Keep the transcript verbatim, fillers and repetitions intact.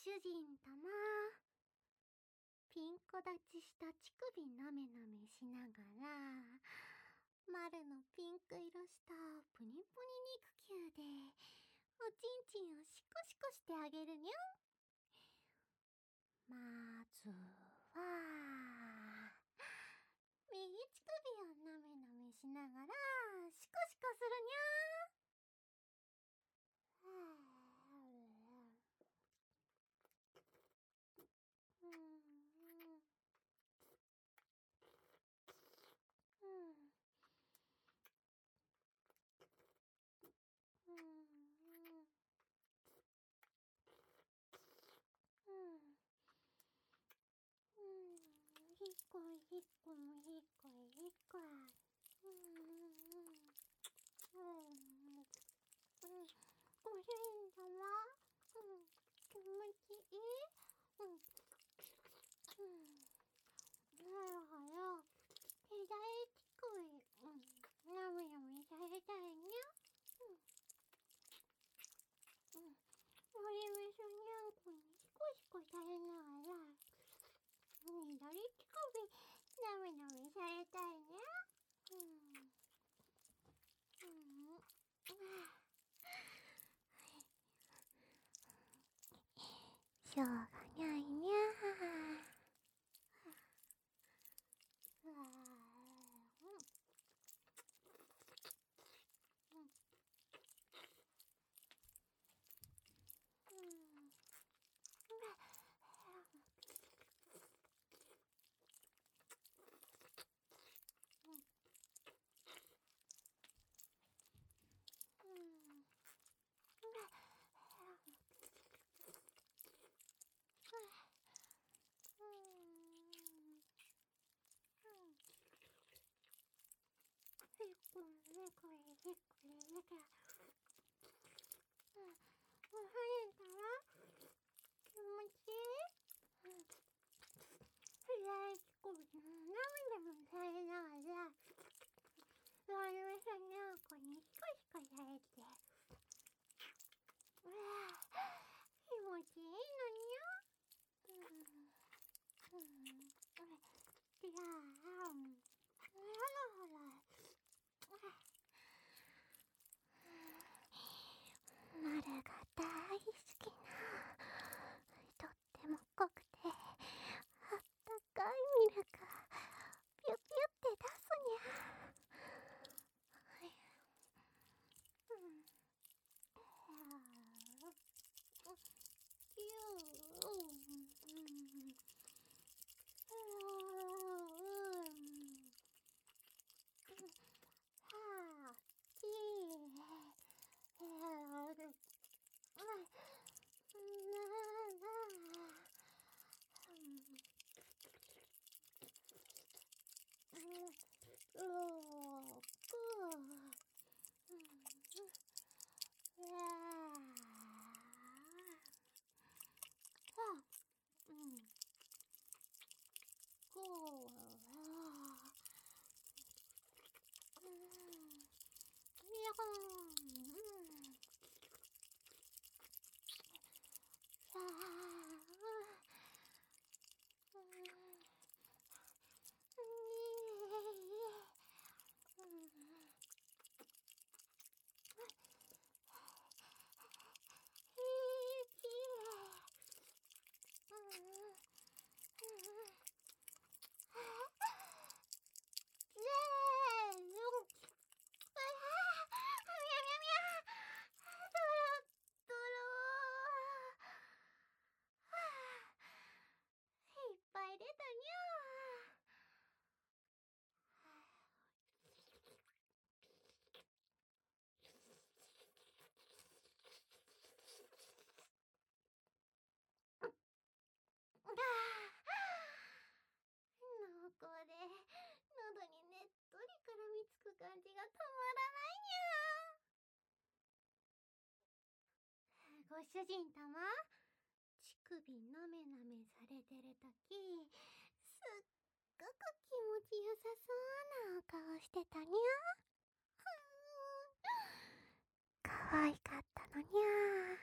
主人様、ピンコ立ちした乳首なめなめしながら、丸のピンク色したプニプニ肉球でおちんちんをシコシコしてあげるにゃん。まずは右乳首をなめなめしながらシコシコするにゃん。うんうんうんうんうんうん、ひっこいひっこいひっこいひっこい。うんうんうんうん。ご主人様、うん、気持ちいい。うん、うん。なるほど。左乳首、うん、なめなめされたいにゃ。うん、うん。それめそにゃんこにシコシコされながら、左乳首、なめなめされたいにゃ。うん。うん。しょうがないにゃ。うわー、うん。うん。うん。うん。ひっこりひっこりひっこりだから、うん、もう入れたら気持ちいい。うん、左乳首、涙もされながら、周りのさにゃんこにシコシコされて、うわぁ、気持ちいいのにゃ。うん、うん、じゃあ、ほらほら、丸が大好きな、とっても濃くてあったかいミルクピュピュって出すにゃ。うん、ピュー、うんはあ、きー、いっぱい出たにゃ。濃厚で喉にねっとり絡みつく感じがたまらないにゃ。ご主人様、乳首なめなめされてるとき、すっごく気持ちよさそうなお顔してたにゃ。かわいかったのにゃ。